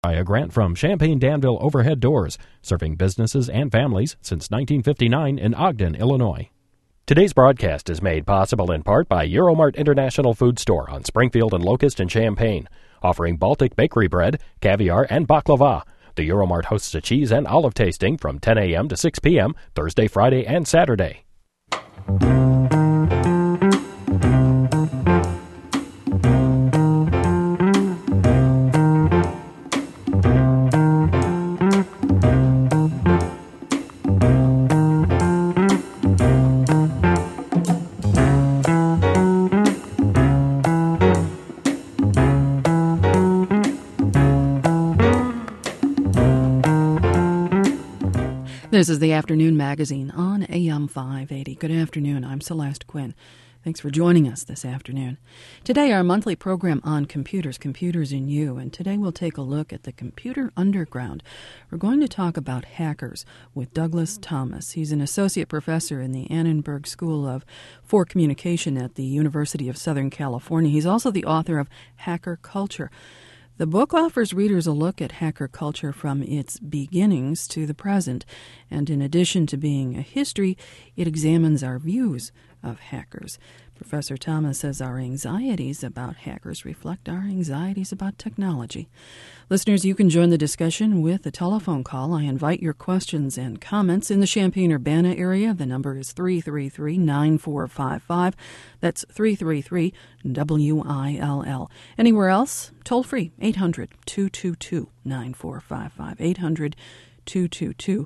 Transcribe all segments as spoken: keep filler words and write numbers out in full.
By a grant from Champaign Danville Overhead Doors, serving businesses and families since nineteen fifty-nine in Ogden, Illinois. Today's broadcast is made possible in part by Euromart International Food Store on Springfield and Locust in Champaign, offering Baltic bakery bread, caviar, and baklava. The Euromart hosts a cheese and olive tasting from ten a.m. to six p.m. Thursday, Friday, and Saturday. This is the Afternoon Magazine on A M five eighty. Good afternoon. I'm Celeste Quinn. Thanks for joining us this afternoon. Today, our monthly program on computers, Computers in You, and today we'll take a look at the computer underground. We're going to talk about hackers with Douglas Thomas. He's an associate professor in the Annenberg School of for Communication at the University of Southern California. He's also the author of Hacker Culture. The book offers readers a look at hacker culture from its beginnings to the present, and in addition to being a history, it examines our views of hackers. Professor Thomas says our anxieties about hackers reflect our anxieties about technology. Listeners, you can join the discussion with a telephone call. I invite your questions and comments in the Champaign-Urbana area. The number is three three three, nine four five five. That's three three three, W I L L. Anywhere else, toll free, eight hundred, two two two, nine four five five, eight hundred, two two two,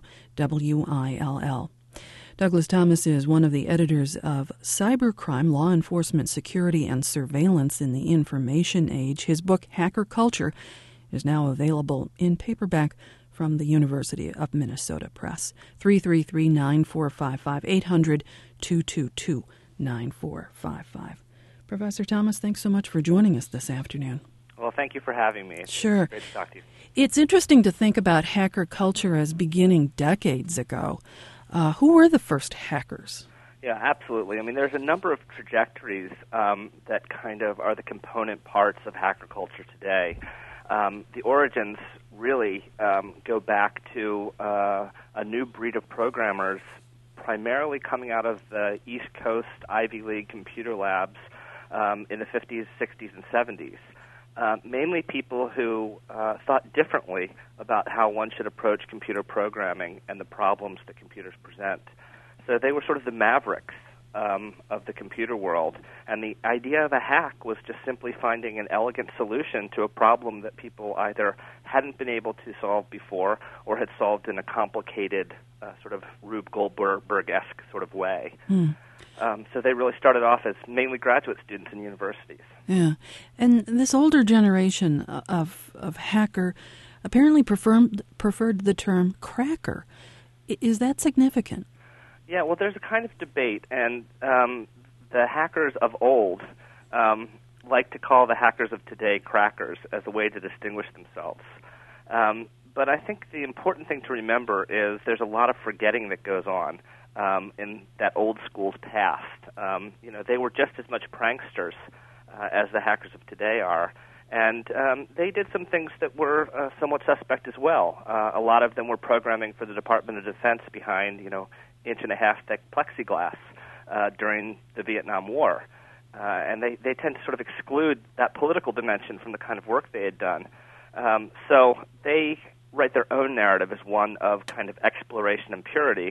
W I L L. Douglas Thomas is one of the editors of Cybercrime, Law Enforcement, Security, and Surveillance in the Information Age. His book, Hacker Culture, is now available in paperback from the University of Minnesota Press. three three three, nine four five five, eight hundred, two two two, nine four five five. Professor Thomas, thanks so much for joining us this afternoon. Well, thank you for having me. It's sure. Great to talk to you. It's interesting to think about hacker culture as beginning decades ago. Uh, who were the first hackers? Yeah, absolutely. I mean, there's a number of trajectories um, that kind of are the component parts of hacker culture today. Um, the origins really um, go back to uh, a new breed of programmers, primarily coming out of the East Coast Ivy League computer labs um, in the fifties, sixties, and seventies. Uh, mainly people who uh, thought differently about how one should approach computer programming and the problems that computers present. So they were sort of the mavericks um, of the computer world, and the idea of a hack was just simply finding an elegant solution to a problem that people either hadn't been able to solve before or had solved in a complicated, uh, sort of Rube Goldberg-esque sort of way. Mm. Um, so they really started off as mainly graduate students in universities. Yeah, and this older generation of of hacker apparently preferred preferred the term cracker. Is that significant? Yeah, well, there's a kind of debate, and um, the hackers of old um, like to call the hackers of today crackers as a way to distinguish themselves. Um, but I think the important thing to remember is there's a lot of forgetting that goes on. Um, in that old school's past. Um, you know, they were just as much pranksters uh, as the hackers of today are. And um, they did some things that were uh, somewhat suspect as well. Uh, a lot of them were programming for the Department of Defense behind, you know, inch-and-a-half thick plexiglass uh, during the Vietnam War. Uh, and they, they tend to sort of exclude that political dimension from the kind of work they had done. Um, so they write their own narrative as one of kind of exploration and purity,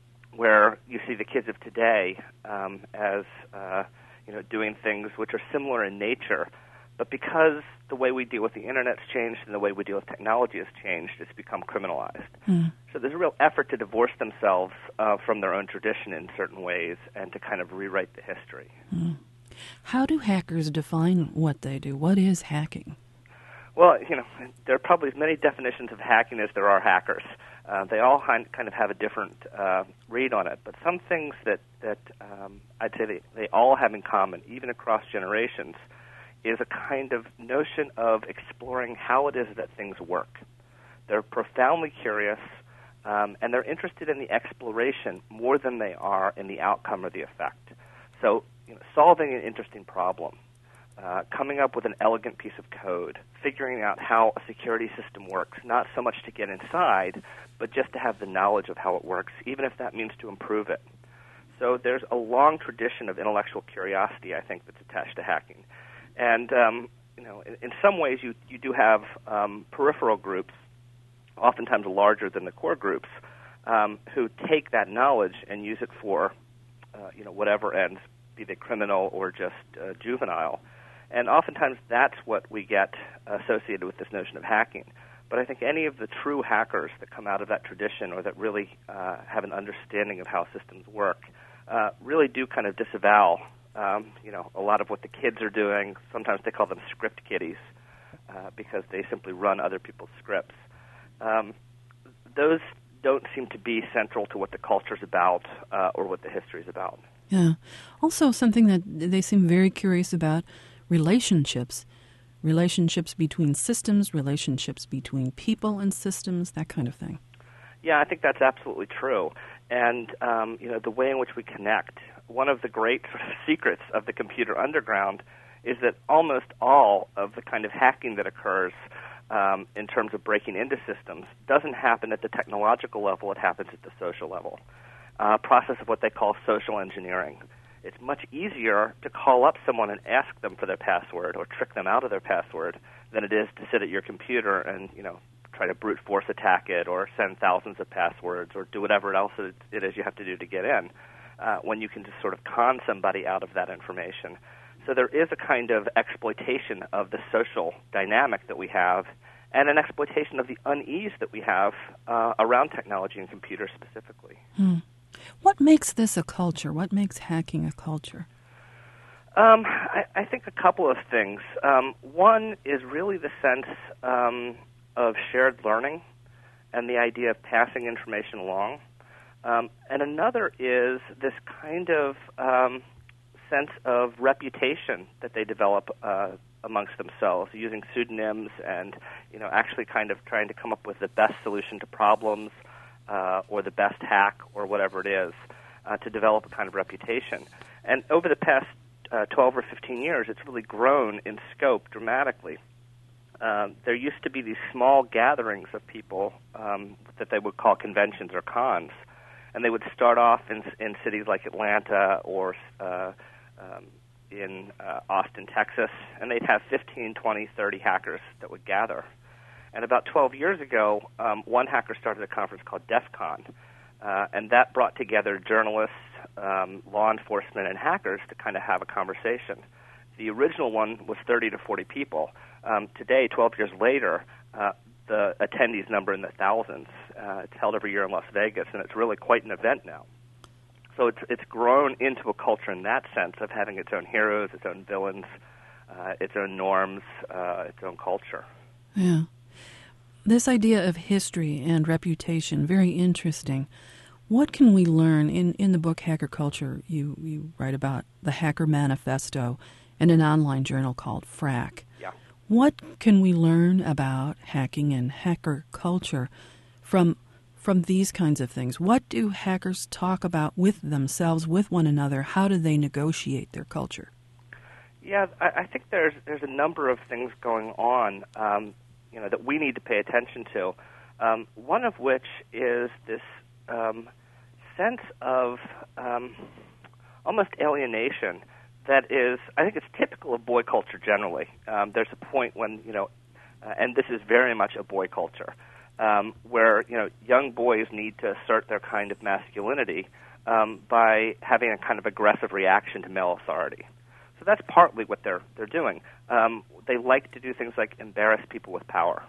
where you see the kids of today um, as uh, you know, doing things which are similar in nature, but because the way we deal with the internet's changed and the way we deal with technology has changed, it's become criminalized. Mm. So there's a real effort to divorce themselves uh, from their own tradition in certain ways and to kind of rewrite the history. Mm. How do hackers define what they do? What is hacking? Well, you know, there are probably as many definitions of hacking as there are hackers. Uh, they all kind of have a different uh, read on it, but some things that, that um, I'd say they, they all have in common, even across generations, is a kind of notion of exploring how it is that things work. They're profoundly curious, um, and they're interested in the exploration more than they are in the outcome or the effect. So, you know, solving an interesting problem uh, coming up with an elegant piece of code, figuring out how a security system works, not so much to get inside, but just to have the knowledge of how it works, even if that means to improve it. So there's a long tradition of intellectual curiosity, I think, that's attached to hacking. And, um, you know, in, in some ways you, you do have um, peripheral groups, oftentimes larger than the core groups, um, who take that knowledge and use it for, uh, you know, whatever ends, be they criminal or just uh, juvenile. And oftentimes that's what we get associated with this notion of hacking. But I think any of the true hackers that come out of that tradition or that really uh, have an understanding of how systems work uh, really do kind of disavow, um, you know, a lot of what the kids are doing. Sometimes they call them script kiddies uh, because they simply run other people's scripts. Um, those don't seem to be central to what the culture's about uh, or what the history's about. Yeah. Also, something that they seem very curious about, relationships. Relationships between systems, relationships between people and systems, that kind of thing. Yeah, I think that's absolutely true. And, um, you know, the way in which we connect, one of the great sort of secrets of the computer underground is that almost all of the kind of hacking that occurs um, in terms of breaking into systems doesn't happen at the technological level, it happens at the social level. A uh, process of what they call social engineering. It's much easier to call up someone and ask them for their password or trick them out of their password than it is to sit at your computer and, you know, try to brute force attack it or send thousands of passwords or do whatever else it is you have to do to get in uh, when you can just sort of con somebody out of that information. So there is a kind of exploitation of the social dynamic that we have and an exploitation of the unease that we have uh, around technology and computers specifically. Hmm. What makes this a culture? What makes hacking a culture? Um, I, I think a couple of things. Um, one is really the sense um, of shared learning and the idea of passing information along. Um, and another is this kind of um, sense of reputation that they develop uh, amongst themselves, using pseudonyms and, you know, actually kind of trying to come up with the best solution to problems, Uh, or the best hack, or whatever it is, uh, to develop a kind of reputation. And over the past uh, twelve or fifteen years, it's really grown in scope dramatically. Um, there used to be these small gatherings of people um, that they would call conventions or cons, and they would start off in, in cities like Atlanta or uh, um, in uh, Austin, Texas, and they'd have fifteen, twenty, thirty hackers that would gather. And about twelve years ago, um, one hacker started a conference called DEF CON, uh, and that brought together journalists, um, law enforcement, and hackers to kind of have a conversation. The original one was thirty to forty people. Um, today, twelve years later, uh, the attendees number in the thousands. Uh, it's held every year in Las Vegas, and it's really quite an event now. So it's it's grown into a culture in that sense of having its own heroes, its own villains, uh, its own norms, uh, its own culture. Yeah. This idea of history and reputation, very interesting. What can we learn? In, in the book Hacker Culture, you, you write about the Hacker Manifesto and an online journal called Frack. Yeah. What can we learn about hacking and hacker culture from from these kinds of things? What do hackers talk about with themselves, with one another? How do they negotiate their culture? Yeah, I, I think there's there's a number of things going on Um, you know, that we need to pay attention to. Um, one of which is this um, sense of um, almost alienation that is, I think it's typical of boy culture generally. Um, there's a point when, you know, uh, and this is very much a boy culture, um, where, you know, young boys need to assert their kind of masculinity um, by having a kind of aggressive reaction to male authority. So that's partly what they're they're doing. Um, they like to do things like embarrass people with power.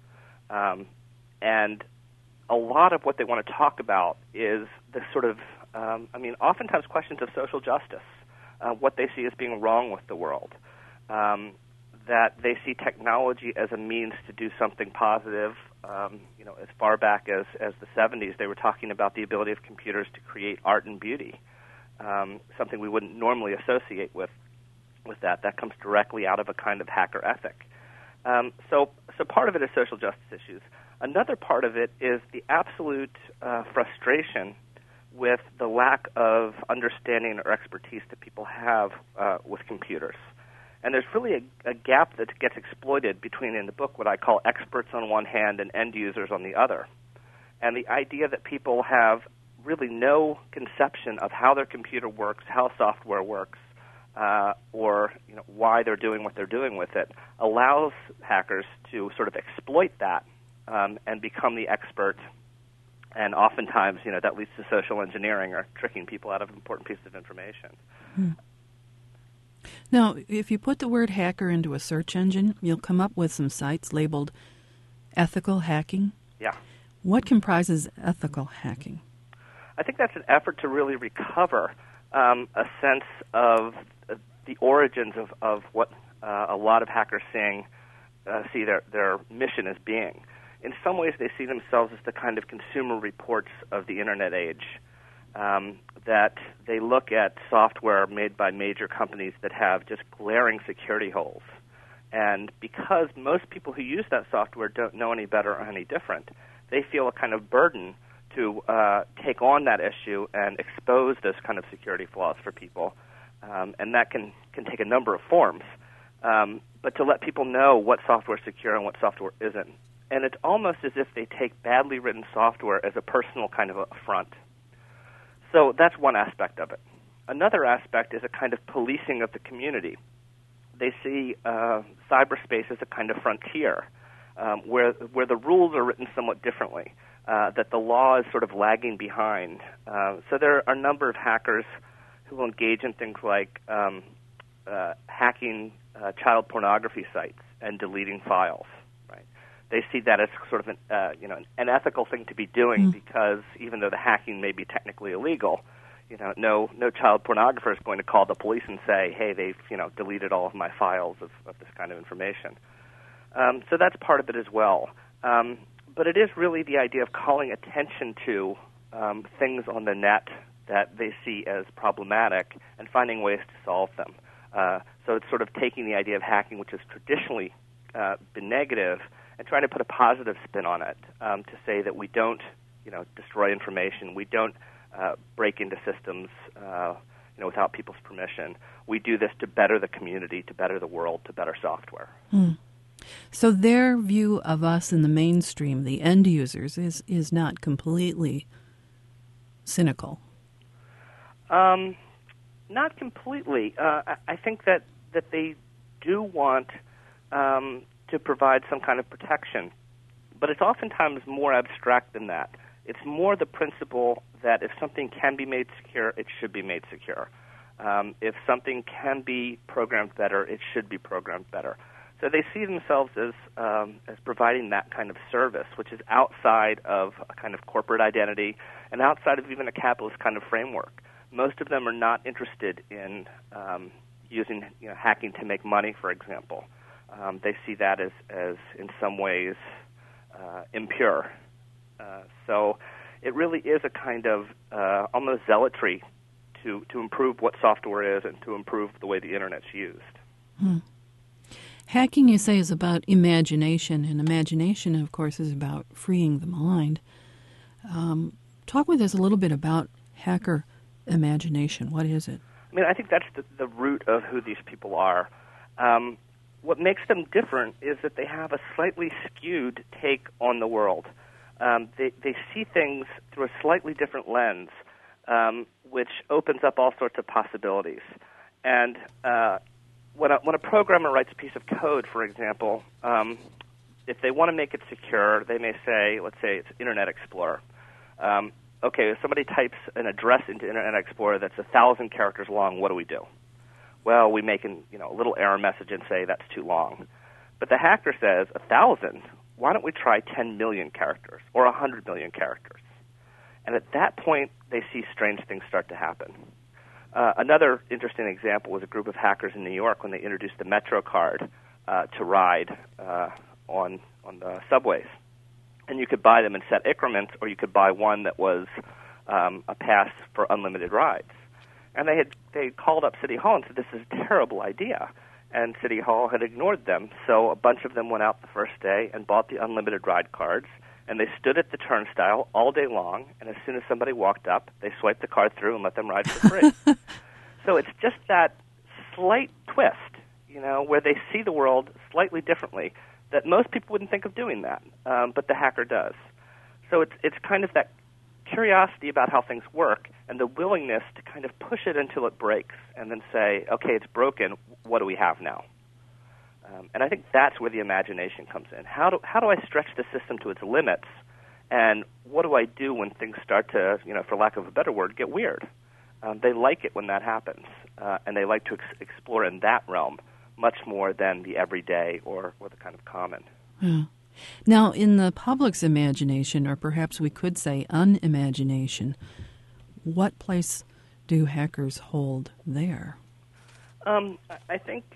Um, and a lot of what they want to talk about is this sort of, um, I mean, oftentimes questions of social justice, uh, what they see as being wrong with the world, um, that they see technology as a means to do something positive. Um, you know, as far back as, as the seventies, they were talking about the ability of computers to create art and beauty, um, something we wouldn't normally associate with with that. That comes directly out of a kind of hacker ethic. Um, so, so part of it is social justice issues. Another part of it is the absolute uh, frustration with the lack of understanding or expertise that people have uh, with computers. And there's really a, a gap that gets exploited between, in the book, what I call experts on one hand and end users on the other. And the idea that people have really no conception of how their computer works, how software works, uh, or you know, why they're doing what they're doing with it, allows hackers to sort of exploit that um, and become the expert. And oftentimes, you know, that leads to social engineering or tricking people out of important pieces of information. Hmm. Now, if you put the word hacker into a search engine, you'll come up with some sites labeled ethical hacking. Yeah. What comprises ethical hacking? I think that's an effort to really recover um, a sense of uh, the origins of, of what uh, a lot of hackers seeing, uh, see their, their mission as being. In some ways, they see themselves as the kind of consumer reports of the Internet age, um, that they look at software made by major companies that have just glaring security holes. And because most people who use that software don't know any better or any different, they feel a kind of burden to uh, take on that issue and expose those kind of security flaws for people. Um, and that can, can take a number of forms. Um, but to let people know what software is secure and what software isn't. And it's almost as if they take badly written software as a personal kind of affront. So that's one aspect of it. Another aspect is a kind of policing of the community. They see uh, cyberspace as a kind of frontier um, where where the rules are written somewhat differently, uh, that the law is sort of lagging behind. Uh, so there are a number of hackers who will engage in things like um, uh, hacking uh, child pornography sites and deleting files. They see that as sort of an, uh, you know, an ethical thing to be doing mm. because even though the hacking may be technically illegal, you know, no no child pornographer is going to call the police and say, hey, they've, you know, deleted all of my files of, of this kind of information. Um, so that's part of it as well. Um, but it is really the idea of calling attention to um, things on the net that they see as problematic and finding ways to solve them. Uh, so it's sort of taking the idea of hacking, which has traditionally uh, been negative, and trying to put a positive spin on it um, to say that we don't, you know, destroy information. We don't uh, break into systems, uh, you know, without people's permission. We do this to better the community, to better the world, to better software. Hmm. So their view of us in the mainstream, the end users, is is not completely cynical. Um, not completely. Uh, I, I think that that they do want Um, to provide some kind of protection. But it's oftentimes more abstract than that. It's more the principle that if something can be made secure, it should be made secure. Um, if something can be programmed better, it should be programmed better. So they see themselves as um, as providing that kind of service, which is outside of a kind of corporate identity and outside of even a capitalist kind of framework. Most of them are not interested in um, using you know, hacking to make money, for example. Um, they see that as, as in some ways, uh, impure. Uh, so it really is a kind of uh, almost zealotry to, to improve what software is and to improve the way the Internet's used. Hmm. Hacking, you say, is about imagination, and imagination, of course, is about freeing the mind. Um, talk with us a little bit about hacker imagination. What is it? I mean, I think that's the, the root of who these people are. Um, What makes them different is that they have a slightly skewed take on the world. Um, they, they see things through a slightly different lens, um, which opens up all sorts of possibilities. And uh, when, a, when a programmer writes a piece of code, for example, um, if they want to make it secure, they may say, let's say it's Internet Explorer. Um, okay, if somebody types an address into Internet Explorer that's a thousand characters long, what do we do? Well, we make an, you know, a little error message and say that's too long. But the hacker says, a thousand, why don't we try ten million characters or one hundred million characters? And at that point, they see strange things start to happen. Uh, another interesting example was a group of hackers in New York when they introduced the Metro card uh, to ride uh, on, on the subways. And you could buy them in set increments, or you could buy one that was um, a pass for unlimited rides. And they had they called up City Hall and said, this is a terrible idea. And City Hall had ignored them. So a bunch of them went out the first day and bought the unlimited ride cards. And they stood at the turnstile all day long. And as soon as somebody walked up, they swiped the card through and let them ride for free. So it's just that slight twist, you know, where they see the world slightly differently, that most people wouldn't think of doing that, um, but the hacker does. So it's it's kind of that curiosity about how things work and the willingness to kind of push it until it breaks and then say, okay, it's broken, what do we have now? Um, and I think that's where the imagination comes in. How do how do I stretch the system to its limits, and what do I do when things start to, you know, for lack of a better word, get weird? Um, they like it when that happens, uh, and they like to ex- explore in that realm much more than the everyday or, or the kind of common. Yeah. Now, in the public's imagination, or perhaps we could say unimagination, what place do hackers hold there? Um, I think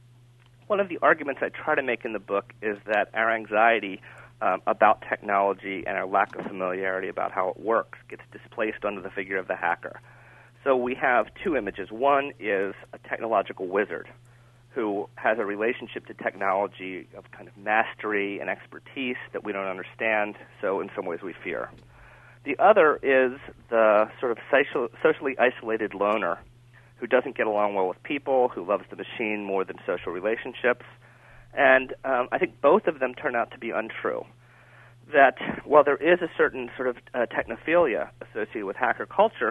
one of the arguments I try to make in the book is that our anxiety um, about technology and our lack of familiarity about how it works gets displaced under the figure of the hacker. So we have two images. One is a technological wizard who has a relationship to technology of kind of mastery and expertise that we don't understand, so in some ways we fear. The other is the sort of social, socially isolated loner who doesn't get along well with people, who loves the machine more than social relationships. And um, I think both of them turn out to be untrue. That while there is a certain sort of uh, technophilia associated with hacker culture,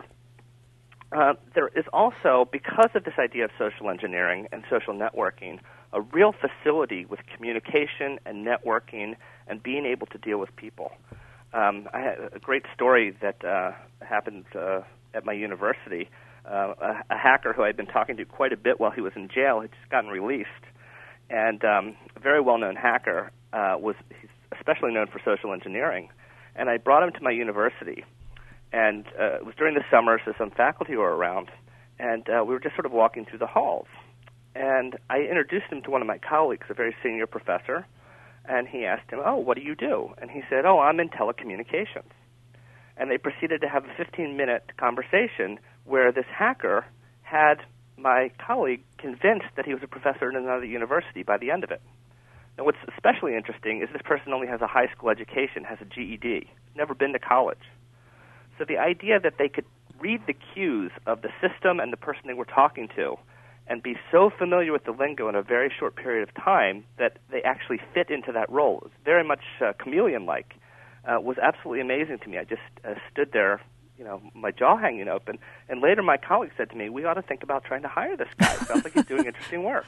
Uh, there is also, because of this idea of social engineering and social networking, a real facility with communication and networking and being able to deal with people. Um, I had a great story that uh, happened uh, at my university. Uh, a, a hacker who I'd been talking to quite a bit while he was in jail had just gotten released. And um, a very well-known hacker, uh, was he's especially known for social engineering. And I brought him to my university. And uh, it was during the summer, so some faculty were around, and uh, we were just sort of walking through the halls. And I introduced him to one of my colleagues, a very senior professor, and he asked him, oh, what do you do? And he said, oh, I'm in telecommunications. And they proceeded to have a fifteen-minute conversation where this hacker had my colleague convinced that he was a professor in another university by the end of it. Now, what's especially interesting is this person only has a high school education, has a G E D, never been to college. So the idea that they could read the cues of the system and the person they were talking to and be so familiar with the lingo in a very short period of time that they actually fit into that role, it was very much uh, chameleon-like, uh, was absolutely amazing to me. I just uh, stood there, you know, my jaw hanging open. And later my colleague said to me, we ought to think about trying to hire this guy. It sounds like he's doing interesting work.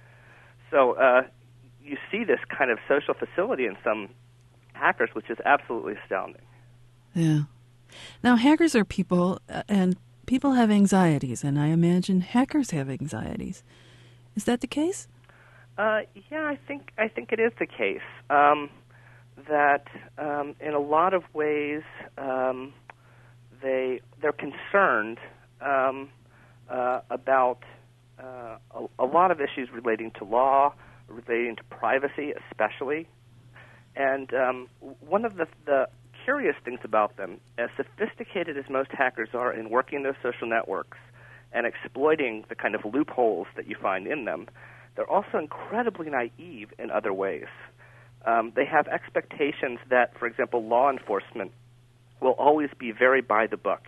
So uh, you see this kind of social facility in some hackers, which is absolutely astounding. Yeah. Now, hackers are people, uh, and people have anxieties, and I imagine hackers have anxieties. Is that the case? Uh, yeah, I think I think it is the case. Um, that um, in a lot of ways um, they they're concerned um, uh, about uh, a, a lot of issues relating to law, relating to privacy, especially. And um, one of the the curious things about them, as sophisticated as most hackers are in working those social networks and exploiting the kind of loopholes that you find in them, they're also incredibly naive in other ways. Um, they have expectations that, for example, law enforcement will always be very by the book,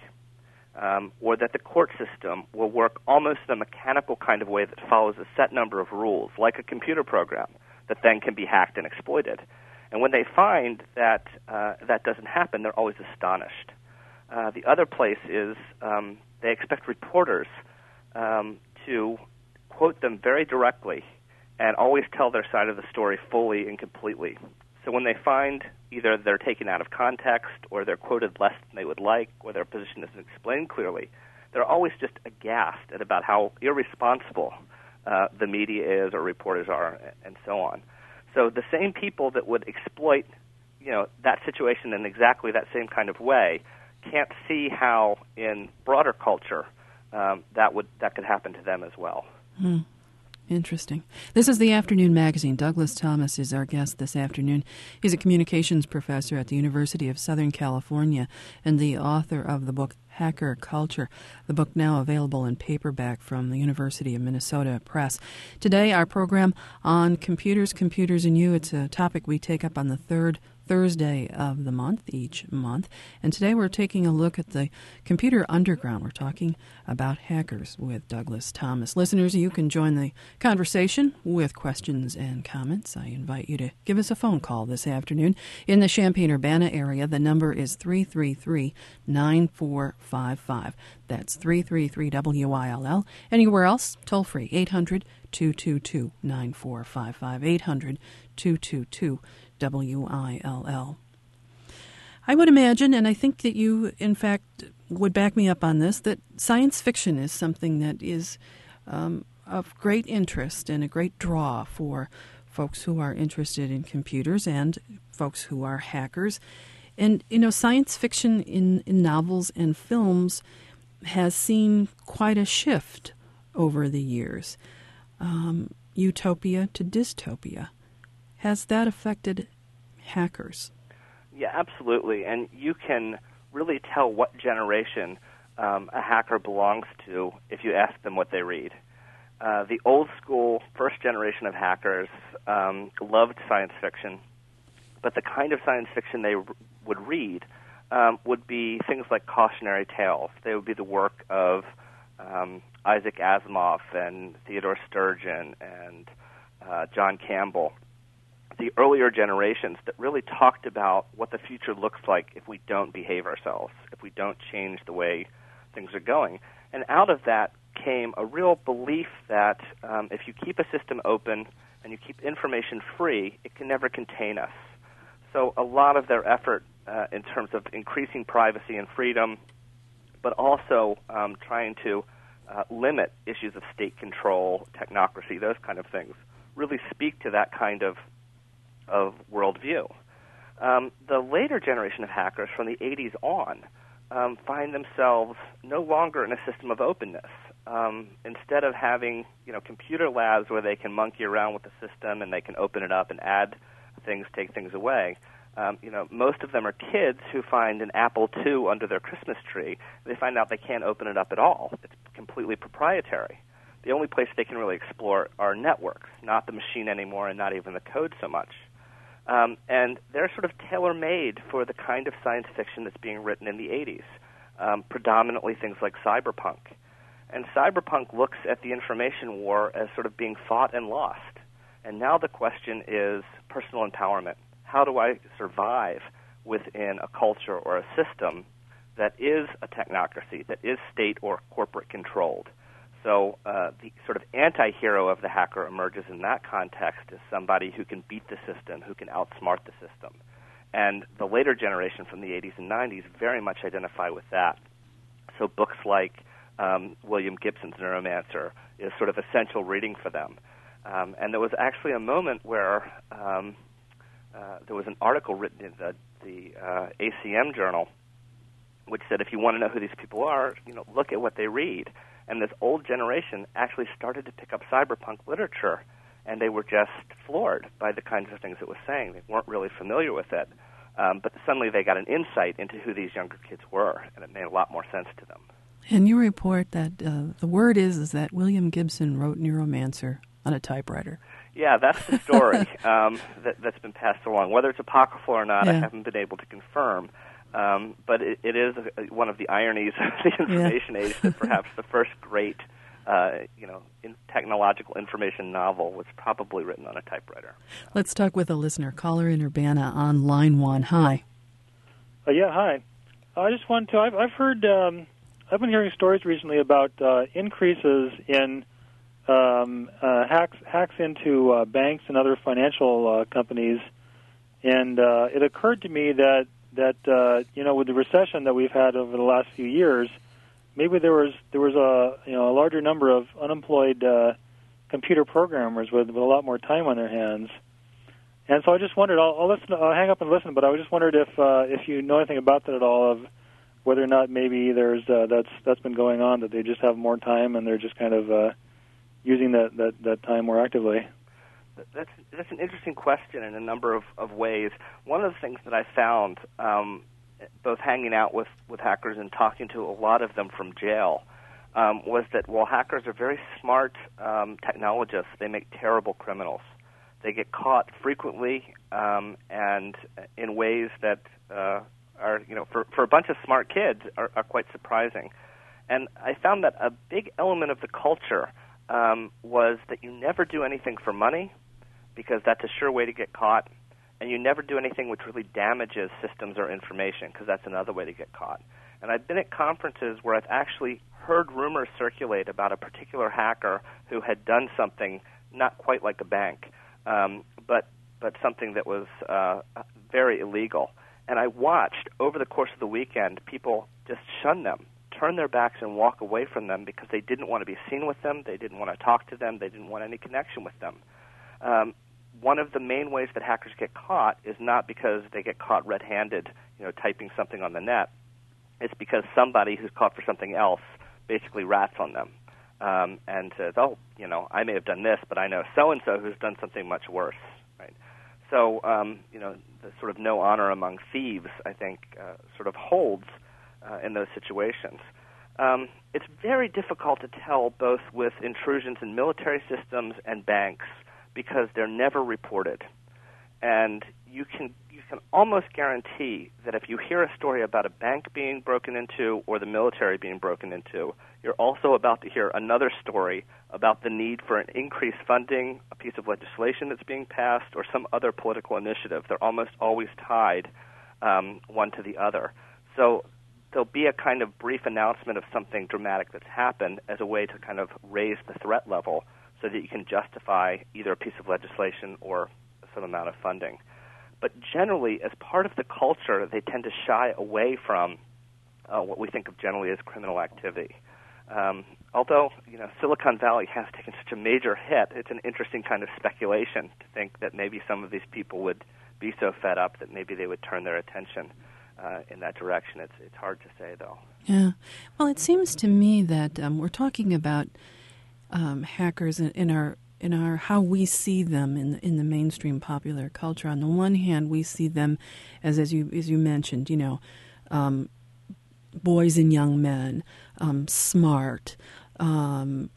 um, or that the court system will work almost in a mechanical kind of way that follows a set number of rules, like a computer program that then can be hacked and exploited. And when they find that uh, that doesn't happen, they're always astonished. Uh, the other place is um, they expect reporters um, to quote them very directly and always tell their side of the story fully and completely. So when they find either they're taken out of context or they're quoted less than they would like or their position isn't explained clearly, they're always just aghast at about how irresponsible uh, the media is or reporters are and so on. So the same people that would exploit, you know, that situation in exactly that same kind of way can't see how in broader culture um, that would that could happen to them as well. Hmm. Interesting. This is the Afternoon Magazine. Douglas Thomas is our guest this afternoon. He's a communications professor at the University of Southern California and the author of the book Hacker Culture, the book now available in paperback from the University of Minnesota Press. Today, our program on computers, computers and you. It's a topic we take up on the third Thursday of the month, each month. And today we're taking a look at the computer underground. We're talking about hackers with Douglas Thomas. Listeners, you can join the conversation with questions and comments. I invite you to give us a phone call this afternoon. In the Champaign-Urbana area, the number is three three three, nine four five five. That's three three three W I L L. Anywhere else, toll free, eight hundred, two two two, nine four five five, eight hundred, two two two, W I L L. I would imagine, and I think that you, in fact, would back me up on this, that science fiction is something that is um, of great interest and a great draw for folks who are interested in computers and folks who are hackers. And, you know, science fiction in, in novels and films has seen quite a shift over the years. Um, utopia to dystopia. Has that affected hackers? Yeah, absolutely. And you can really tell what generation um, a hacker belongs to if you ask them what they read. Uh, the old school first generation of hackers um, loved science fiction, but the kind of science fiction they r- would read um, would be things like cautionary tales. They would be the work of um, Isaac Asimov and Theodore Sturgeon and uh, John Campbell. The earlier generations that really talked about what the future looks like if we don't behave ourselves, if we don't change the way things are going. And out of that came a real belief that um, if you keep a system open and you keep information free, it can never contain us. So a lot of their effort uh, in terms of increasing privacy and freedom, but also um, trying to uh, limit issues of state control, technocracy, those kind of things, really speak to that kind of of worldview. Um, the later generation of hackers from the eighties on um, find themselves no longer in a system of openness. Um, instead of having, you know, computer labs where they can monkey around with the system and they can open it up and add things, take things away, um, you know, most of them are kids who find an Apple two under their Christmas tree. They find out they can't open it up at all. It's completely proprietary. The only place they can really explore are networks, not the machine anymore and not even the code so much. Um, and they're sort of tailor-made for the kind of science fiction that's being written in the eighties, um, predominantly things like cyberpunk. And cyberpunk looks at the information war as sort of being fought and lost. And now the question is personal empowerment. How do I survive within a culture or a system that is a technocracy, that is state or corporate controlled? So uh, the sort of anti-hero of the hacker emerges in that context as somebody who can beat the system, who can outsmart the system. And the later generation from the eighties and nineties very much identify with that. So books like um, William Gibson's Neuromancer is sort of essential reading for them. Um, and there was actually a moment where um, uh, there was an article written in the, the uh, A C M journal which said if you want to know who these people are, you know, look at what they read. And this old generation actually started to pick up cyberpunk literature, and they were just floored by the kinds of things it was saying. They weren't really familiar with it, um, but suddenly they got an insight into who these younger kids were, and it made a lot more sense to them. And you report that uh, the word is is that William Gibson wrote Neuromancer on a typewriter. Yeah, that's the story um, that, that's been passed along. Whether it's apocryphal or not, yeah. I haven't been able to confirm. Um, but it, it is a, one of the ironies of the information yeah. age that perhaps the first great, uh, you know, in technological information novel was probably written on a typewriter. Let's talk with a listener. Caller in Urbana on line one. Hi. Uh, yeah, hi. I just wanted to. I've, I've heard. Um, I've been hearing stories recently about uh, increases in um, uh, hacks hacks into uh, banks and other financial uh, companies, and uh, it occurred to me that. that, uh, you know, with the recession that we've had over the last few years, maybe there was there was a, you know, a larger number of unemployed uh, computer programmers with, with a lot more time on their hands. And so I just wondered, I'll, I'll, listen, I'll hang up and listen, but I just wondered if uh, if you know anything about that at all, of whether or not maybe there's uh, that's that's been going on, that they just have more time and they're just kind of uh, using that, that, that time more actively. That's that's an interesting question in a number of, of ways. One of the things that I found, um, both hanging out with, with hackers and talking to a lot of them from jail, um, was that while hackers are very smart um, technologists, they make terrible criminals. they get caught frequently um, and in ways that uh, are, you know, for, for a bunch of smart kids are, are quite surprising. And I found that a big element of the culture um, was that you never do anything for money because that's a sure way to get caught, and you never do anything which really damages systems or information because that's another way to get caught. And I've been at conferences where I've actually heard rumors circulate about a particular hacker who had done something not quite like a bank, um, but but something that was uh, very illegal. And I watched over the course of the weekend people just shun them, turn their backs and walk away from them because they didn't want to be seen with them, they didn't want to talk to them, they didn't want any connection with them. Um, one of the main ways that hackers get caught is not because they get caught red-handed, you know, typing something on the net. It's because somebody who's caught for something else basically rats on them um, and says, oh, you know, I may have done this, but I know so-and-so who's done something much worse, right? So, um, you know, the sort of no honor among thieves, I think, uh, sort of holds uh, in those situations. Um, it's very difficult to tell both with intrusions in military systems and banks because they're never reported. And you can you can almost guarantee that if you hear a story about a bank being broken into or the military being broken into, you're also about to hear another story about the need for an increased funding, a piece of legislation that's being passed, or some other political initiative. They're almost always tied um, one to the other. So there'll be a kind of brief announcement of something dramatic that's happened as a way to kind of raise the threat level so that you can justify either a piece of legislation or some amount of funding. But generally, as part of the culture, they tend to shy away from uh, what we think of generally as criminal activity. Um, although, you know, Silicon Valley has taken such a major hit, it's an interesting kind of speculation to think that maybe some of these people would be so fed up that maybe they would turn their attention uh, in that direction. It's it's hard to say, though. Yeah. Well, it seems to me that um, we're talking about um, hackers in, in our in our how we see them in the, in the mainstream popular culture. On the one hand, we see them as as you as you mentioned, you know, um, boys and young men, um, smart, um,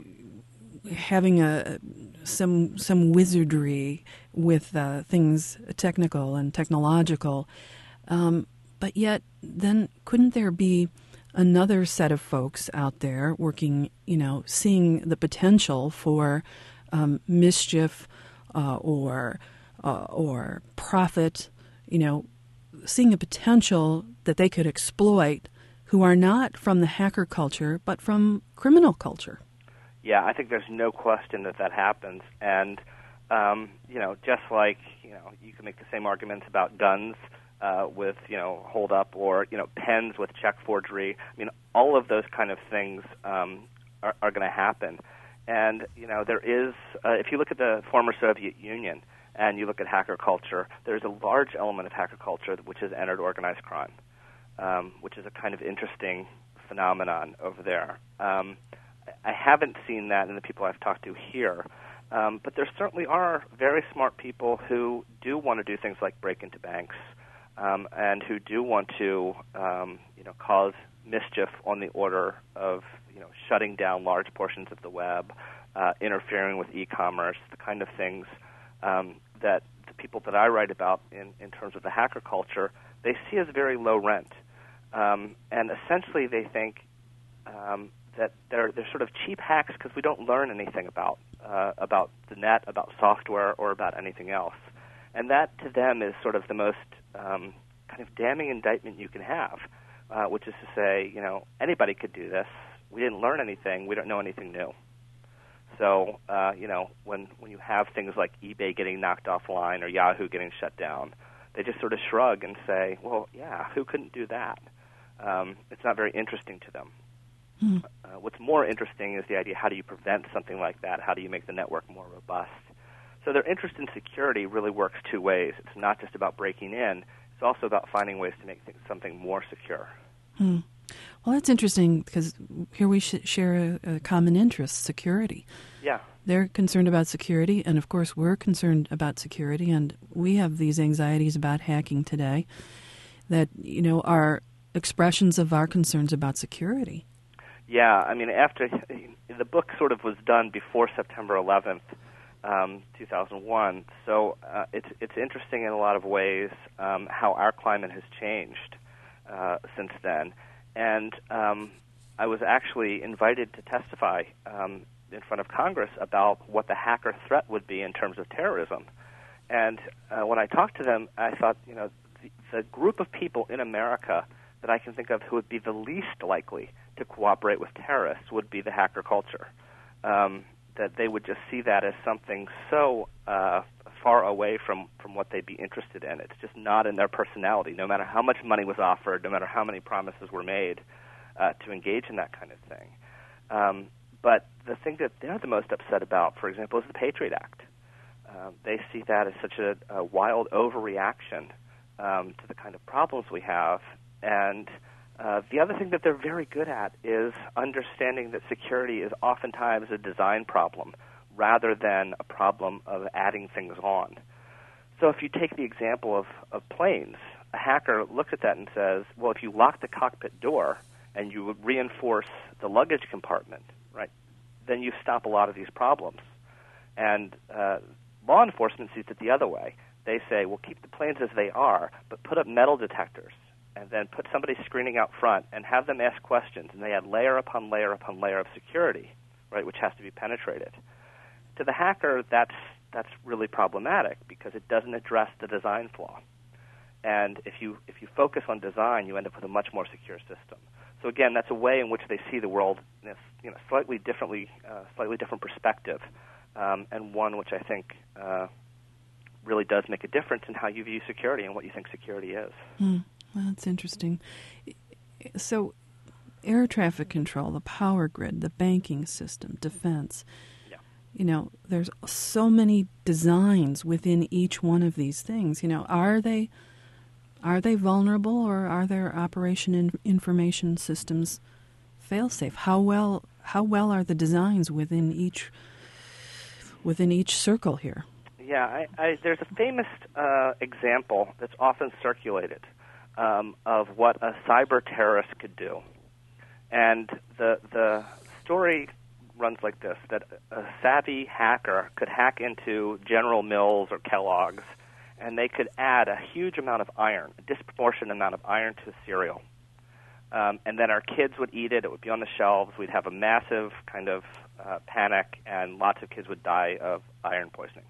having a some some wizardry with uh, things technical and technological, um, but yet then couldn't there be another set of folks out there working, you know, seeing the potential for um, mischief uh, or uh, or profit, you know, seeing a potential that they could exploit, who are not from the hacker culture but from criminal culture. Yeah, I think there's no question that that happens, and um, you know, just like you know, you can make the same arguments about guns. Uh, with, you know, hold up or, you know, pens with check forgery. I mean, all of those kind of things um, are, are going to happen. And, you know, there is, uh, if you look at the former Soviet Union and you look at hacker culture, there's a large element of hacker culture which has entered organized crime, um, which is a kind of interesting phenomenon over there. Um, I haven't seen that in the people I've talked to here, um, but there certainly are very smart people who do want to do things like break into banks, Um, and who do want to, um, you know, cause mischief on the order of, you know, shutting down large portions of the web, uh, interfering with e-commerce, the kind of things um, that the people that I write about in, in terms of the hacker culture, they see as very low rent. Um, and essentially they think um, that they're, they're sort of cheap hacks because we don't learn anything about, uh, about the net, about software, or about anything else. And that, to them, is sort of the most um, kind of damning indictment you can have, uh, which is to say, you know, anybody could do this. We didn't learn anything. We don't know anything new. So, uh, you know, when, when you have things like eBay getting knocked offline or Yahoo getting shut down, they just sort of shrug and say, well, yeah, who couldn't do that? Um, it's not very interesting to them. Hmm. Uh, what's more interesting is the idea, how do you prevent something like that? How do you make the network more robust? So their interest in security really works two ways. It's not just about breaking in. It's also about finding ways to make things, something more secure. Hmm. Well, that's interesting because here we sh- share a, a common interest, security. Yeah. They're concerned about security, and of course we're concerned about security, and we have these anxieties about hacking today that, you know, are expressions of our concerns about security. Yeah, I mean, after the book sort of was done before September eleventh, um, two thousand one. So uh, it's it's interesting in a lot of ways um, how our climate has changed uh, since then. And um, I was actually invited to testify um, in front of Congress about what the hacker threat would be in terms of terrorism. And uh, when I talked to them, I thought, you know, the, the group of people in America that I can think of who would be the least likely to cooperate with terrorists would be the hacker culture. Um, that they would just see that as something so uh, far away from, from what they'd be interested in. It's just not in their personality, no matter how much money was offered, no matter how many promises were made uh, to engage in that kind of thing. Um, but the thing that they're the most upset about, for example, is the Patriot Act. Uh, they see that as such a, a wild overreaction um, to the kind of problems we have. And uh, the other thing that they're very good at is understanding that security is oftentimes a design problem rather than a problem of adding things on. So if you take the example of, of planes, a hacker looks at that and says, well, if you lock the cockpit door and you would reinforce the luggage compartment, right, then you stop a lot of these problems. And uh, law enforcement sees it the other way. They say, well, keep the planes as they are, but put up metal detectors, and then put somebody screening out front and have them ask questions, and they add layer upon layer upon layer of security, right, which has to be penetrated. To the hacker, that's that's really problematic because it doesn't address the design flaw. And if you if you focus on design, you end up with a much more secure system. So again, that's a way in which they see the world in a you know, slightly differently, uh, slightly different perspective, um, and one which I think uh, really does make a difference in how you view security and what you think security is. Mm. Well, that's interesting. So air traffic control, the power grid, the banking system, defense, yeah. you know, there's so many designs within each one of these things. You know, are they are they vulnerable, or are their operation in information systems fail-safe? How well how well are the designs within each within each circle here? Yeah, I, I, there's a famous uh, example that's often circulated Um, of what a cyber terrorist could do. And the the story runs like this, that a savvy hacker could hack into General Mills or Kellogg's, and they could add a huge amount of iron, a disproportionate amount of iron to cereal. Um, and then our kids would eat it, it would be on the shelves, we'd have a massive kind of uh, panic, and lots of kids would die of iron poisoning.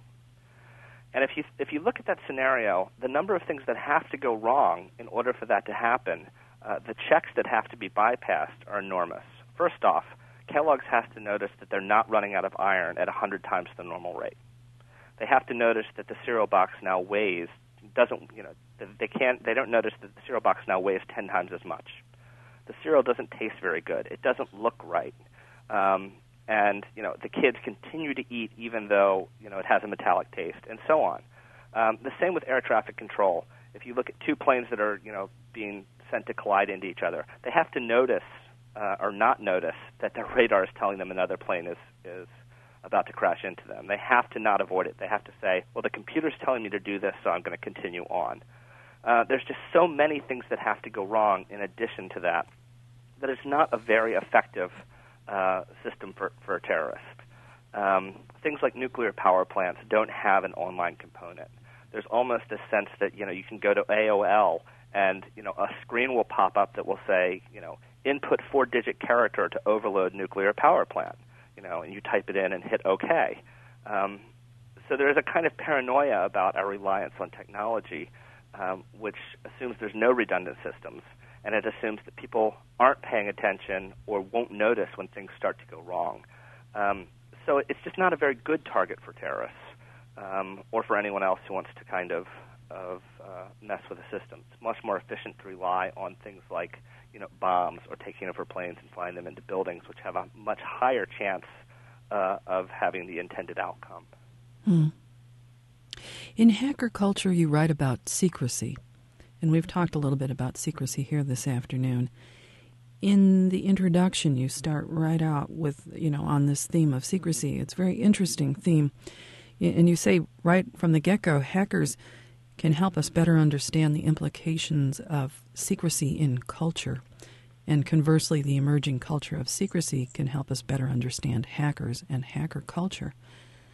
And if you if you look at that scenario, the number of things that have to go wrong in order for that to happen, uh, the checks that have to be bypassed are enormous. First off, Kellogg's has to notice that they're not running out of iron at one hundred times the normal rate. They have to notice that the cereal box now weighs doesn't you know they can't they don't notice that the cereal box now weighs ten times as much. The cereal doesn't taste very good. It doesn't look right. Um, And, you know, the kids continue to eat even though, you know, it has a metallic taste, and so on. Um, the same with air traffic control. If you look at two planes that are, you know, being sent to collide into each other, they have to notice uh, or not notice that their radar is telling them another plane is, is about to crash into them. They have to not avoid it. They have to say, well, the computer's telling me to do this, so I'm going to continue on. Uh, there's just so many things that have to go wrong in addition to that, that it's not a very effective Uh, system for, for a terrorist. Um, things like nuclear power plants don't have an online component. There's almost a sense that, you know, you can go to A O L and, you know, a screen will pop up that will say, you know, input four-digit character to overload nuclear power plant, you know, and you type it in and hit OK. Um, so there is a kind of paranoia about our reliance on technology, um, which assumes there's no redundant systems, and it assumes that people aren't paying attention or won't notice when things start to go wrong. Um, so it's just not a very good target for terrorists um, or for anyone else who wants to kind of, of uh, mess with the system. It's much more efficient to rely on things like, you know, bombs or taking over planes and flying them into buildings, which have a much higher chance uh, of having the intended outcome. Hmm. In hacker culture, you write about secrecy. And we've talked a little bit about secrecy here this afternoon. In the introduction, you start right out with, you know, on this theme of secrecy. It's a very interesting theme. And you say right from the get-go, hackers can help us better understand the implications of secrecy in culture. And conversely, the emerging culture of secrecy can help us better understand hackers and hacker culture.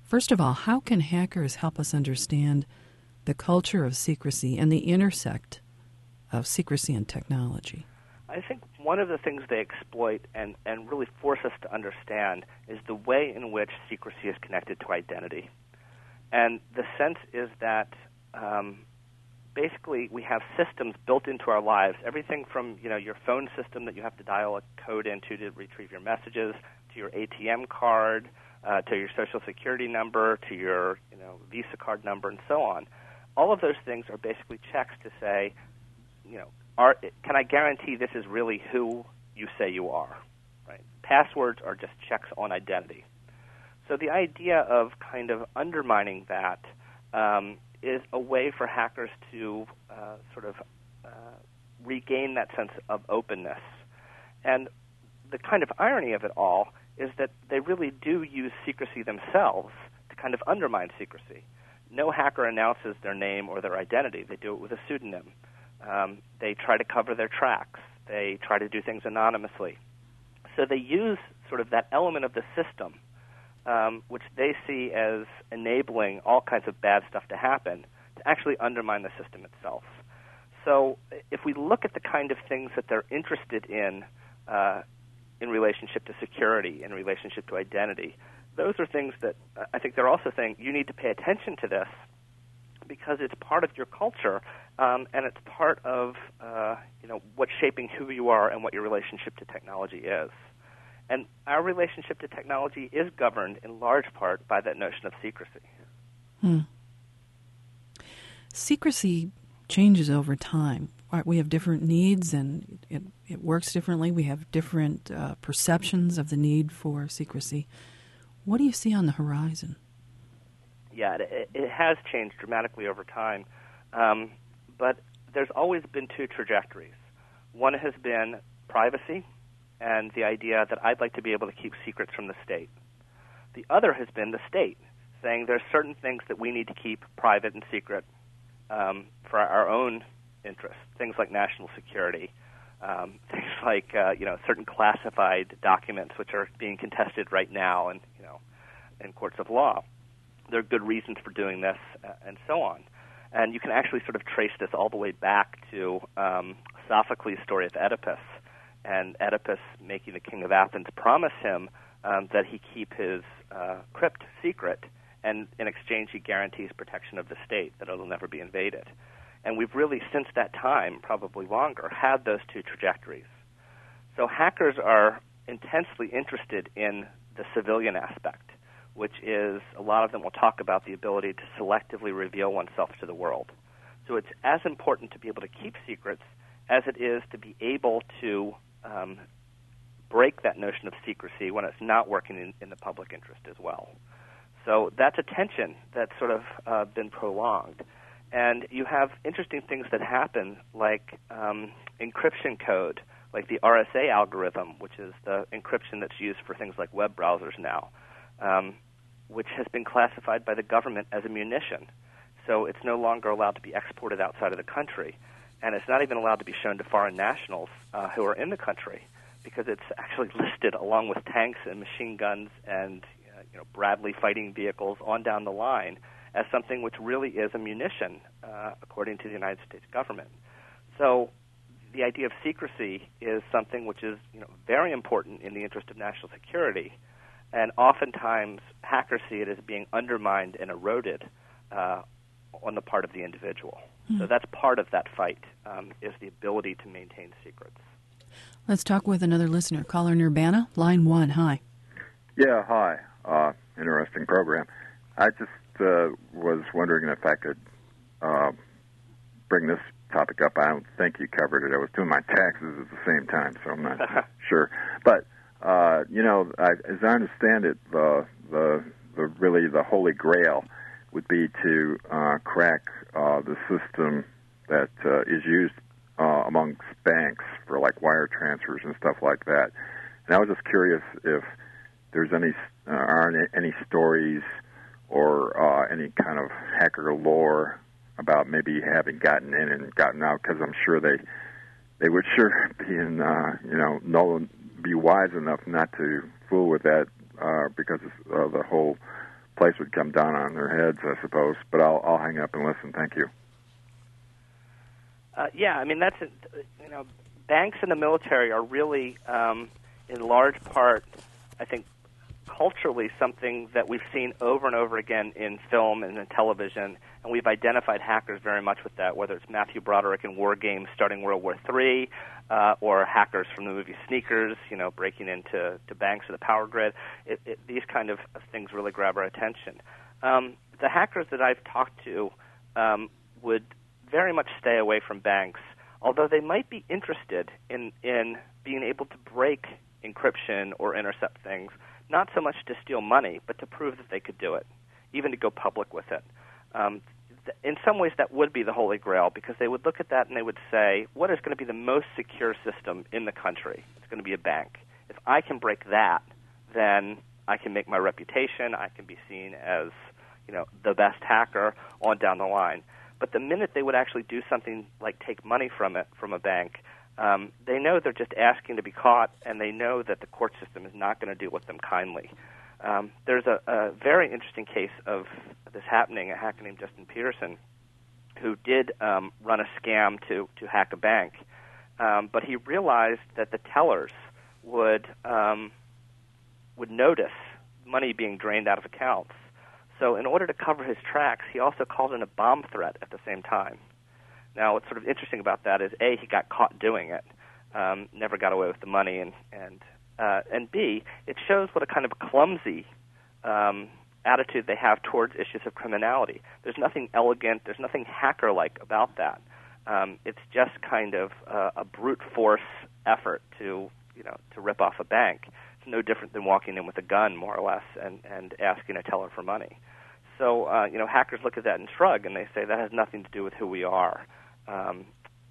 First of all, how can hackers help us understand the culture of secrecy and the intersect of secrecy and technology? I think one of the things they exploit and, and really force us to understand is the way in which secrecy is connected to identity. And the sense is that um, basically we have systems built into our lives, everything from you know your phone system that you have to dial a code into to retrieve your messages, to your A T M card, uh, to your Social Security number, to your you know Visa card number, and so on. All of those things are basically checks to say, you know, are, can I guarantee this is really who you say you are? Right? Passwords are just checks on identity. So the idea of kind of undermining that um, is a way for hackers to uh, sort of uh, regain that sense of openness. And the kind of irony of it all is that they really do use secrecy themselves to kind of undermine secrecy. No hacker announces their name or their identity. They do it with a pseudonym. Um, they try to cover their tracks. They try to do things anonymously. So they use sort of that element of the system, um, which they see as enabling all kinds of bad stuff to happen, to actually undermine the system itself. So if we look at the kind of things that they're interested in uh, in relationship to security, in relationship to identity, those are things that uh, I think they're also saying you need to pay attention to this because it's part of your culture um, and it's part of uh, you know what's shaping who you are and what your relationship to technology is. And our relationship to technology is governed in large part by that notion of secrecy. Hmm. Secrecy changes over time. We have different needs and it, it works differently. We have different uh, perceptions of the need for secrecy. What do you see on the horizon? Yeah, it, it has changed dramatically over time. Um, but there's always been two trajectories. One has been privacy and the idea that I'd like to be able to keep secrets from the state. The other has been the state, saying there's certain things that we need to keep private and secret um, for our own interests, things like national security, um, things like uh, you know certain classified documents which are being contested right now and you know in courts of law. There are good reasons for doing this, uh, and so on. And you can actually sort of trace this all the way back to um, Sophocles' story of Oedipus, and Oedipus making the king of Athens promise him um, that he keep his uh, crypt secret, and in exchange he guarantees protection of the state, that it'll never be invaded. And we've really, since that time, probably longer, had those two trajectories. So hackers are intensely interested in the civilian aspect, which is a lot of them will talk about the ability to selectively reveal oneself to the world. So it's as important to be able to keep secrets as it is to be able to um, break that notion of secrecy when it's not working in, in the public interest as well. So that's a tension that's sort of uh, been prolonged. And you have interesting things that happen, like um, encryption code, like the R S A algorithm, which is the encryption that's used for things like web browsers now, um, which has been classified by the government as a munition. So it's no longer allowed to be exported outside of the country. And it's not even allowed to be shown to foreign nationals uh, who are in the country, because it's actually listed along with tanks and machine guns and uh, you know, Bradley fighting vehicles on down the line as something which really is a munition, uh, according to the United States government. So the idea of secrecy is something which is you know, very important in the interest of national security, and oftentimes hackers see it as being undermined and eroded uh, on the part of the individual. Mm. So that's part of that fight, um, is the ability to maintain secrets. Let's talk with another listener. Caller in Urbana, line one. Hi. Yeah, hi. Uh, interesting program. I just uh, was wondering if I could uh, bring this topic up. I don't think you covered it. I was doing my taxes at the same time, so I'm not sure. But, uh, you know, I, as I understand it, the, the, the really the holy grail would be to uh, crack uh, the system that uh, is used uh, amongst banks for, like, wire transfers and stuff like that. And I was just curious if there's any uh, are any stories or uh, any kind of hacker lore about maybe having gotten in and gotten out, because I'm sure they they would sure be in, uh, you know, know, be wise enough not to fool with that uh, because of uh, the whole place would come down on their heads, I suppose. But I'll, I'll hang up and listen. Thank you. Uh, yeah, I mean, that's, you know, banks and the military are really, um, in large part, I think, culturally something that we've seen over and over again in film and in television, and we've identified hackers very much with that, whether it's Matthew Broderick in War Games starting World War Three, uh, or hackers from the movie Sneakers, you know, breaking into to banks or the power grid. It, it, these kind of things really grab our attention. Um, the hackers that I've talked to um, would very much stay away from banks, although they might be interested in, in being able to break encryption or intercept things, not so much to steal money, but to prove that they could do it, even to go public with it. Um, th- in some ways, that would be the Holy Grail, because they would look at that and they would say, what is going to be the most secure system in the country? It's going to be a bank. If I can break that, then I can make my reputation. I can be seen as, you know, the best hacker on down the line. But the minute they would actually do something like take money from it, from a bank, um, they know they're just asking to be caught, and they know that the court system is not going to deal with them kindly. Um, there's a, a very interesting case of this happening, a hacker named Justin Peterson, who did um, run a scam to, to hack a bank, um, but he realized that the tellers would um, would notice money being drained out of accounts. So in order to cover his tracks, he also called in a bomb threat at the same time. Now, what's sort of interesting about that is, A, he got caught doing it, um, never got away with the money, and and uh, and B, it shows what a kind of clumsy um, attitude they have towards issues of criminality. There's nothing elegant, there's nothing hacker-like about that. Um, it's just kind of uh, a brute force effort to, you know, to rip off a bank. It's no different than walking in with a gun, more or less, and, and asking a teller for money. So, uh, you know, hackers look at that and shrug, and they say that has nothing to do with who we are. Um,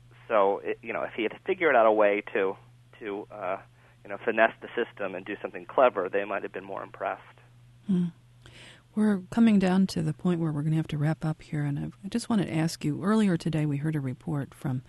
so, it, you know, if he had figured out a way to, to uh, you know, finesse the system and do something clever, they might have been more impressed. Mm. We're coming down to the point where we're going to have to wrap up here, and I just wanted to ask you, earlier today we heard a report from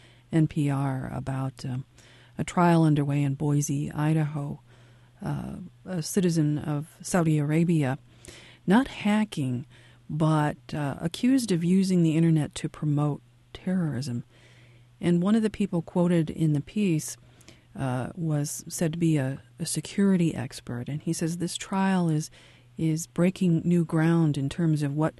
N P R about um, a trial underway in Boise, Idaho. Uh, a citizen of Saudi Arabia, not hacking, but uh, accused of using the internet to promote terrorism. And one of the people quoted in the piece uh, was said to be a, a security expert. And he says this trial is is breaking new ground in terms of what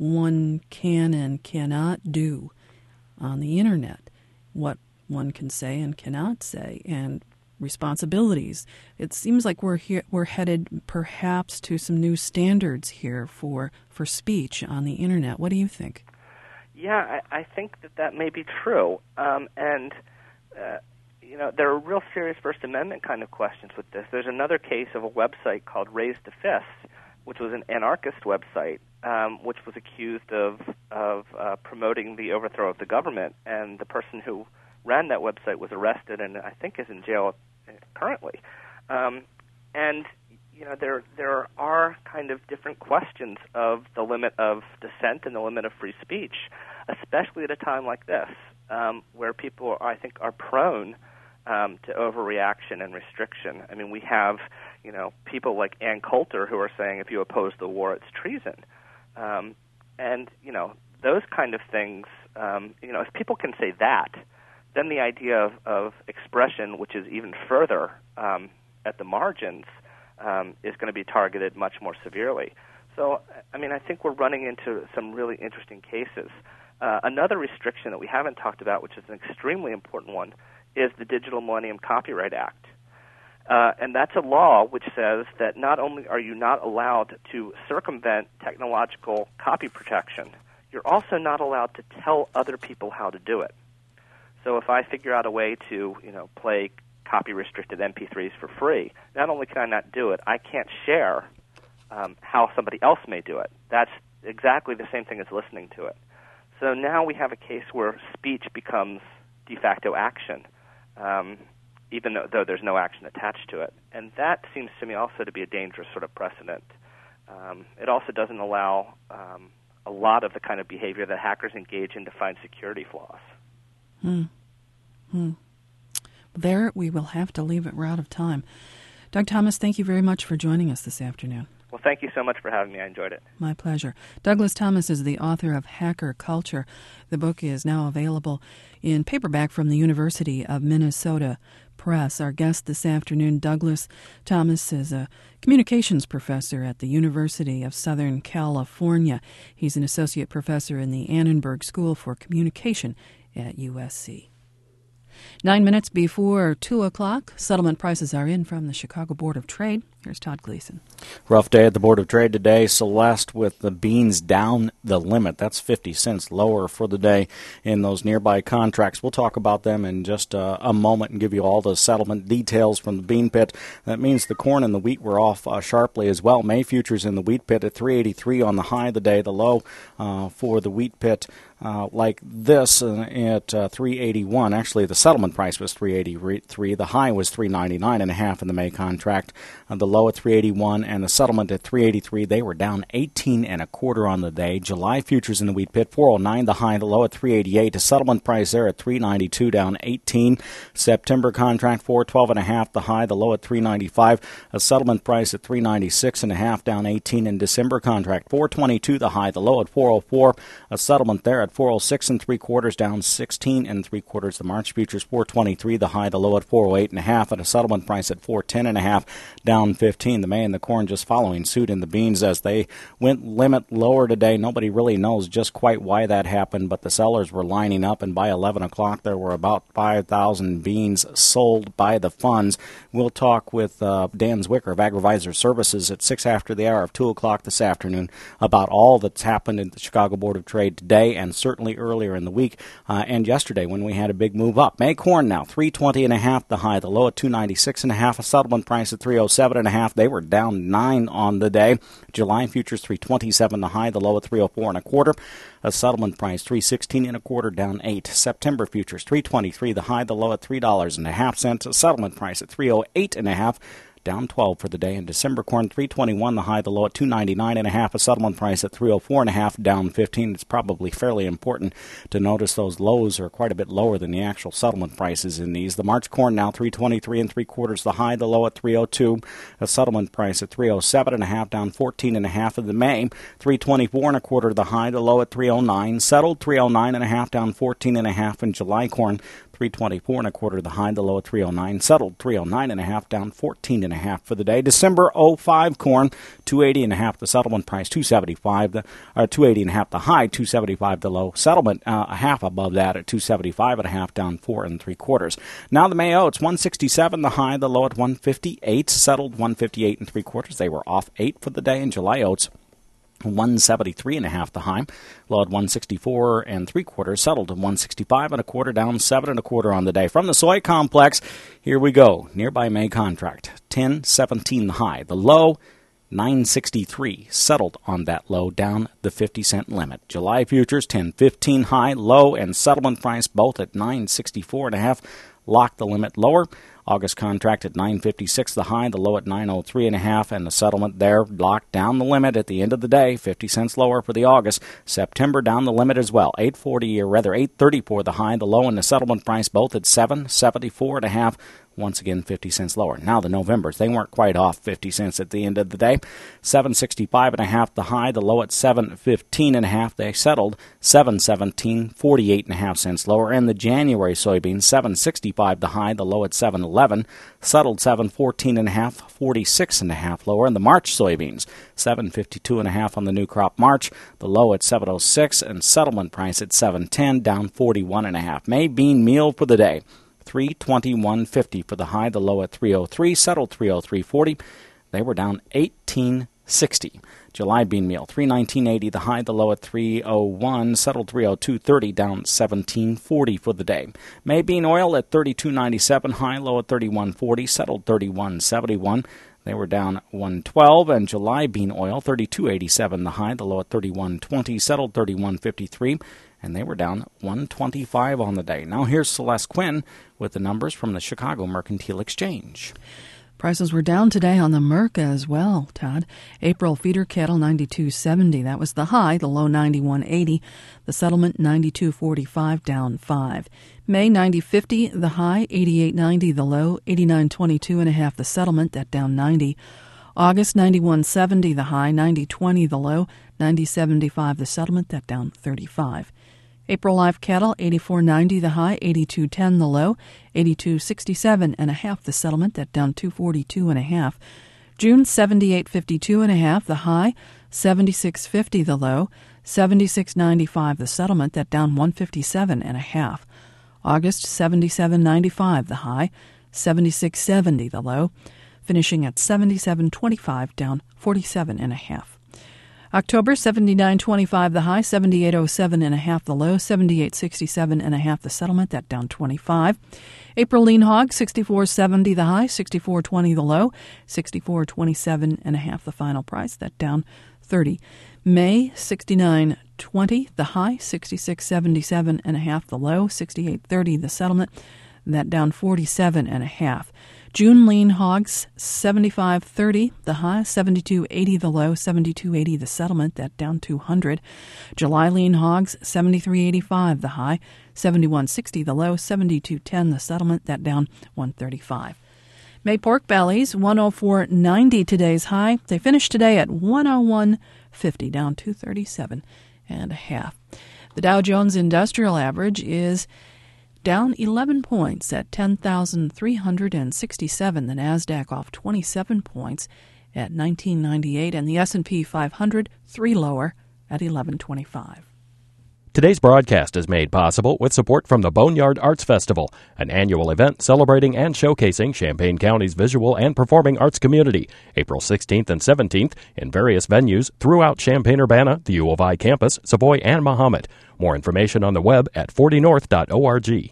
one can and cannot do on the internet, what one can say and cannot say, and responsibilities. It seems like we're here, we're headed perhaps to some new standards here for for speech on the internet. What do you think? Yeah, I, I think that that may be true. Um, and, uh, you know, there are real serious First Amendment kind of questions with this. There's another case of a website called Raise the Fist, which was an anarchist website, um, which was accused of, of uh, promoting the overthrow of the government. And the person who ran that website was arrested and I think is in jail currently. Um, and, you know, there there are kind of different questions of the limit of dissent and the limit of free speech, especially at a time like this, um, where people, I think, are prone um, to overreaction and restriction. I mean, we have, you know, people like Ann Coulter who are saying if you oppose the war, it's treason. Um, and, you know, those kind of things, um, you know, if people can say that, then the idea of, of expression, which is even further um, at the margins, um, is going to be targeted much more severely. So, I mean, I think we're running into some really interesting cases. Uh, another restriction that we haven't talked about, which is an extremely important one, is the Digital Millennium Copyright Act. Uh, and that's a law which says that not only are you not allowed to circumvent technological copy protection, you're also not allowed to tell other people how to do it. So if I figure out a way to, you know, play copy-restricted M P threes for free, not only can I not do it, I can't share um, how somebody else may do it. That's exactly the same thing as listening to it. So now we have a case where speech becomes de facto action, um, even though, though there's no action attached to it. And that seems to me also to be a dangerous sort of precedent. Um, it also doesn't allow um, a lot of the kind of behavior that hackers engage in to find security flaws. Hmm. Hmm. There, we will have to leave it. We're out of time. Doug Thomas, thank you very much for joining us this afternoon. Well, thank you so much for having me. I enjoyed it. My pleasure. Douglas Thomas is the author of Hacker Culture. The book is now available in paperback from the University of Minnesota Press. Our guest this afternoon, Douglas Thomas, is a communications professor at the University of Southern California. He's an associate professor in the Annenberg School for Communication at U S C. Nine minutes before two o'clock, settlement prices are in from the Chicago Board of Trade. Here's Todd Gleason. Rough day at the Board of Trade today. Celeste with the beans down the limit. That's fifty cents lower for the day in those nearby contracts. We'll talk about them in just a, a moment and give you all the settlement details from the bean pit. That means the corn and the wheat were off uh, sharply as well. May futures in the wheat pit at three eighty-three on the high of the day. The low uh, for the wheat pit uh, like this uh, at uh, three eighty-one. Actually, the settlement price was three eighty-three. The high was three ninety-nine and a half in the May contract. Uh, the low at three eighty-one and the settlement at three eighty-three. They were down eighteen and a quarter on the day. July futures in the wheat pit four oh nine. The high, the low at three eighty-eight. The settlement price there at three ninety-two, down eighteen. September contract four twelve and a half. The high, the low at three ninety-five. A settlement price at three ninety-six and a half, down eighteen. In December contract four twenty-two. The high, the low at four oh four. A settlement there at four oh six and three quarters, down sixteen and three quarters. The March futures four twenty-three. The high, the low at four oh eight and a half, and a settlement price at four ten and a half, down fifteen. The May and the corn just following suit in the beans as they went limit lower today. Nobody really knows just quite why that happened, but the sellers were lining up, and by eleven o'clock there were about five thousand beans sold by the funds. We'll talk with uh, Dan Zwicker of AgriVisor Services at six after the hour of two o'clock this afternoon about all that's happened in the Chicago Board of Trade today and certainly earlier in the week uh, and yesterday when we had a big move up. May corn now three twenty and a half, the high, the low at two ninety-six and a half, a settlement price at three oh seven and a half. They were down nine on the day. July futures three twenty-seven, the high, the low at three oh four and a quarter. A settlement price three sixteen and a quarter, down eight. September futures three twenty-three, the high, the low at three dollars and a half cents. A settlement price at three oh eight and a half, down twelve for the day. In December corn three twenty-one, the high, the low at two ninety-nine and a half. A settlement price at three oh four and a half, down fifteen. It's probably fairly important to notice those lows are quite a bit lower than the actual settlement prices in these. The March corn now three twenty-three and three quarters, the high, the low at three oh two. A settlement price at three oh seven and a half, down fourteen and a half. Of the May three twenty-four and a quarter, the high, the low at three oh nine. Settled three oh nine and a half, down fourteen and a half. In July corn three twenty-four and a quarter, the high, the low at three oh nine. Settled three oh nine and a half, down fourteen and a half for the day. December oh five corn two eighty and a half, the settlement price two seventy-five, the or two eighty and a half, the high, two seventy-five the low. Settlement uh, a half above that at two seventy-five and a half, down four and three quarters. Now the May oats one sixty-seven, the high, the low at one fifty-eight. Settled one fifty-eight and three quarters. They were off eight for the day. In July oats one seventy-three and a half, the high, low at one sixty-four and three quarters, settled at one sixty-five and a quarter, down seven and a quarter on the day. From the soy complex, here we go. Nearby May contract, ten seventeen the high, the low nine sixty-three, settled on that low, down the fifty cent limit. July futures ten fifteen high, low, and settlement price both at nine sixty-four and a half, locked the limit lower. August contract at nine fifty-six, the high, the low at nine oh three and a half, and the settlement there locked down the limit at the end of the day, fifty cents lower for the August. September down the limit as well, eight forty or rather eight thirty-four the high, the low, and the settlement price both at seven seventy-four and a half. Once again, fifty cents lower. Now the Novembers, they weren't quite off fifty cents at the end of the day. seven sixty-five and a half the high, the low at seven fifteen and a half. They settled seven seventeen, forty-eight and a half cents lower. And the January soybeans, seven sixty-five the high, the low at seven eleven, settled seven fourteen and a half, forty-six and a half lower. And the March soybeans, seven fifty-two and a half on the new crop March, the low at seven oh six, and settlement price at seven ten, down forty-one and a half. May bean meal for the day, three twenty-one fifty for the high, the low at three oh three, settled three oh three forty. They were down eighteen sixty. July bean meal, three nineteen eighty, the high, the low at three oh one, settled three oh two thirty, down seventeen forty for the day. May bean oil at thirty-two ninety-seven, high, low at thirty-one forty, settled thirty-one seventy-one. They were down one twelve. And July bean oil, thirty-two eighty-seven, the high, the low at thirty-one twenty, settled thirty-one fifty-three. And they were down one twenty-five on the day. Now here's Celeste Quinn with the numbers from the Chicago Mercantile Exchange. Prices were down today on the Merc as well, Todd. April feeder cattle ninety-two seventy. That was the high, the low ninety-one eighty. The settlement ninety-two forty-five, down five. May ninety fifty, the high, eighty-eight ninety, the low, eighty-nine twenty-two and a half, the settlement, that down ninety. August, ninety-one seventy the high, ninety twenty the low, ninety seventy-five the settlement, that down thirty-five. April live cattle, eighty-four ninety the high, eighty-two ten the low, eighty-two sixty-seven and a half the settlement, that down two forty-two and a half. June, seventy-eight fifty-two and a half the high, seventy-six fifty the low, seventy-six ninety-five the settlement, that down one fifty-seven and a half. August, seventy-seven ninety-five the high, seventy-six seventy the low, finishing at seventy-seven twenty-five, down forty-seven and a half. October, seventy-nine twenty-five the high, seventy-eight oh seven and a half the low, seventy-eight sixty-seven and a half the settlement, that down twenty-five. April lean hog, sixty-four seventy the high, sixty-four twenty the low, sixty-four twenty-seven and a half the final price, that down thirty. May, sixty-nine twenty the high, sixty-six seventy-seven and a half the low, sixty-eight thirty the settlement, that down forty-seven and a half. June lean hogs, seventy-five thirty the high, seventy-two eighty the low, seventy-two eighty the settlement, that down two hundred. July lean hogs, seventy-three eighty-five the high, seventy-one sixty the low, seventy-two ten the settlement, that down one thirty-five. May pork bellies, one oh four ninety today's high. They finished today at one oh one fifty, down two thirty-seven and a half. The Dow Jones Industrial Average is down eleven points at ten thousand three hundred sixty-seven. The NASDAQ off twenty-seven points at nineteen ninety-eight, and the S and P five hundred three lower at eleven twenty-five. Today's broadcast is made possible with support from the Boneyard Arts Festival, an annual event celebrating and showcasing Champaign County's visual and performing arts community, April sixteenth and seventeenth in various venues throughout Champaign-Urbana, the U of I campus, Savoy, and Mahomet. More information on the web at forty north dot org.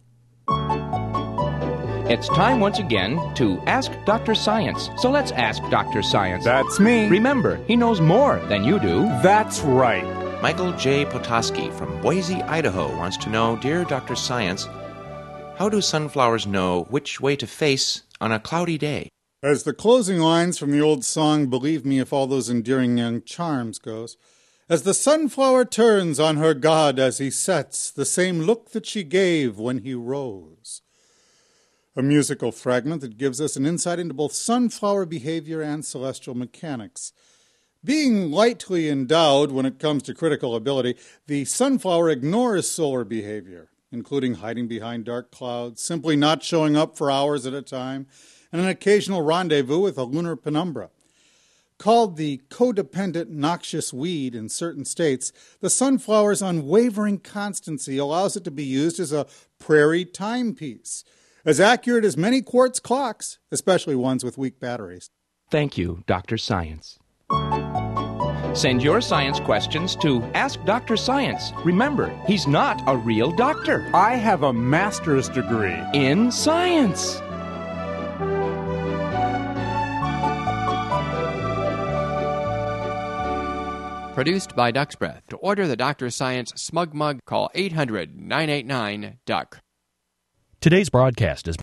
It's time once again to Ask Doctor Science. So let's ask Doctor Science. That's me. Remember, he knows more than you do. That's right. Michael J. Potoski from Boise, Idaho wants to know, Dear Doctor Science, how do sunflowers know which way to face on a cloudy day? As the closing lines from the old song, Believe Me If All Those Endearing Young Charms goes, as the sunflower turns on her god as he sets, the same look that she gave when he rose. A musical fragment that gives us an insight into both sunflower behavior and celestial mechanics. Being lightly endowed when it comes to critical ability, the sunflower ignores solar behavior, including hiding behind dark clouds, simply not showing up for hours at a time, and an occasional rendezvous with a lunar penumbra. Called the codependent noxious weed in certain states, the sunflower's unwavering constancy allows it to be used as a prairie timepiece, as accurate as many quartz clocks, especially ones with weak batteries. Thank you, Doctor Science. Send your science questions to Ask Doctor Science. Remember, he's not a real doctor. I have a master's degree in science. Produced by Duck's Breath. To order the Doctor Science Smug Mug, call eight hundred nine eight nine D U C K. Today's broadcast is